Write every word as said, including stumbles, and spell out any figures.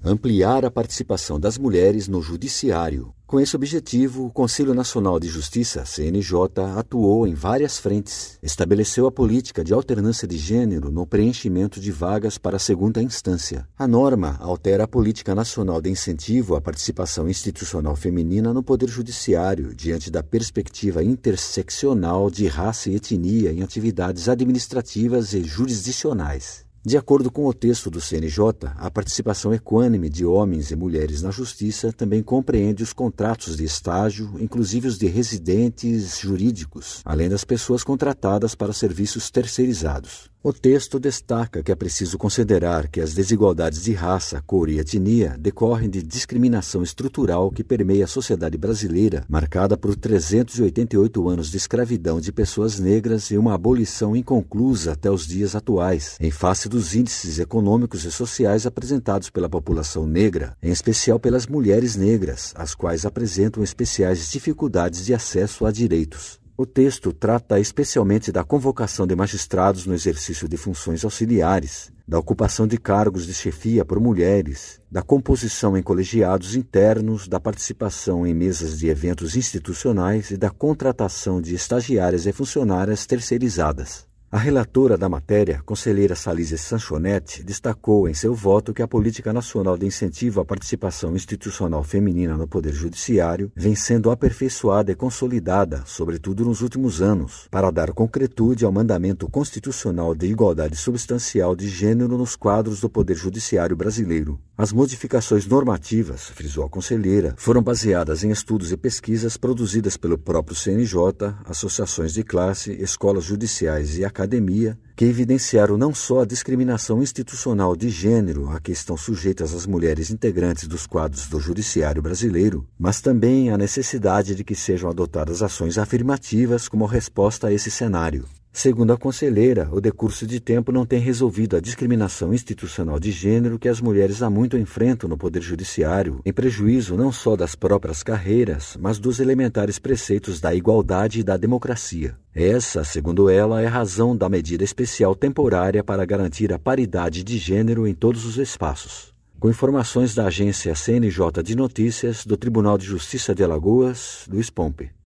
Ampliar a participação das mulheres no judiciário. Com esse objetivo, o Conselho Nacional de Justiça, C N J, atuou em várias frentes. Estabeleceu a política de alternância de gênero no preenchimento de vagas para a segunda instância. A norma altera a política nacional de incentivo à participação institucional feminina no Poder Judiciário, diante da perspectiva interseccional de raça e etnia em atividades administrativas e jurisdicionais. De acordo com o texto do C N J, a participação equânime de homens e mulheres na justiça também compreende os contratos de estágio, inclusive os de residentes jurídicos, além das pessoas contratadas para serviços terceirizados. O texto destaca que é preciso considerar que as desigualdades de raça, cor e etnia decorrem de discriminação estrutural que permeia a sociedade brasileira, marcada por trezentos e oitenta e oito anos de escravidão de pessoas negras e uma abolição inconclusa até os dias atuais, em face dos índices econômicos e sociais apresentados pela população negra, em especial pelas mulheres negras, as quais apresentam especiais dificuldades de acesso a direitos. O texto trata especialmente da convocação de magistrados no exercício de funções auxiliares, da ocupação de cargos de chefia por mulheres, da composição em colegiados internos, da participação em mesas de eventos institucionais e da contratação de estagiárias e funcionárias terceirizadas. A relatora da matéria, conselheira Salise Sanchonetti, destacou em seu voto que a Política Nacional de Incentivo à Participação Institucional Feminina no Poder Judiciário vem sendo aperfeiçoada e consolidada, sobretudo nos últimos anos, para dar concretude ao mandamento constitucional de igualdade substancial de gênero nos quadros do Poder Judiciário brasileiro. As modificações normativas, frisou a conselheira, foram baseadas em estudos e pesquisas produzidas pelo próprio C N J, associações de classe, escolas judiciais e academia, que evidenciaram não só a discriminação institucional de gênero a que estão sujeitas as mulheres integrantes dos quadros do judiciário brasileiro, mas também a necessidade de que sejam adotadas ações afirmativas como resposta a esse cenário. Segundo a conselheira, o decurso de tempo não tem resolvido a discriminação institucional de gênero que as mulheres há muito enfrentam no Poder Judiciário, em prejuízo não só das próprias carreiras, mas dos elementares preceitos da igualdade e da democracia. Essa, segundo ela, é a razão da medida especial temporária para garantir a paridade de gênero em todos os espaços. Com informações da agência C N J de Notícias, do Tribunal de Justiça de Alagoas, Luiz Pompe.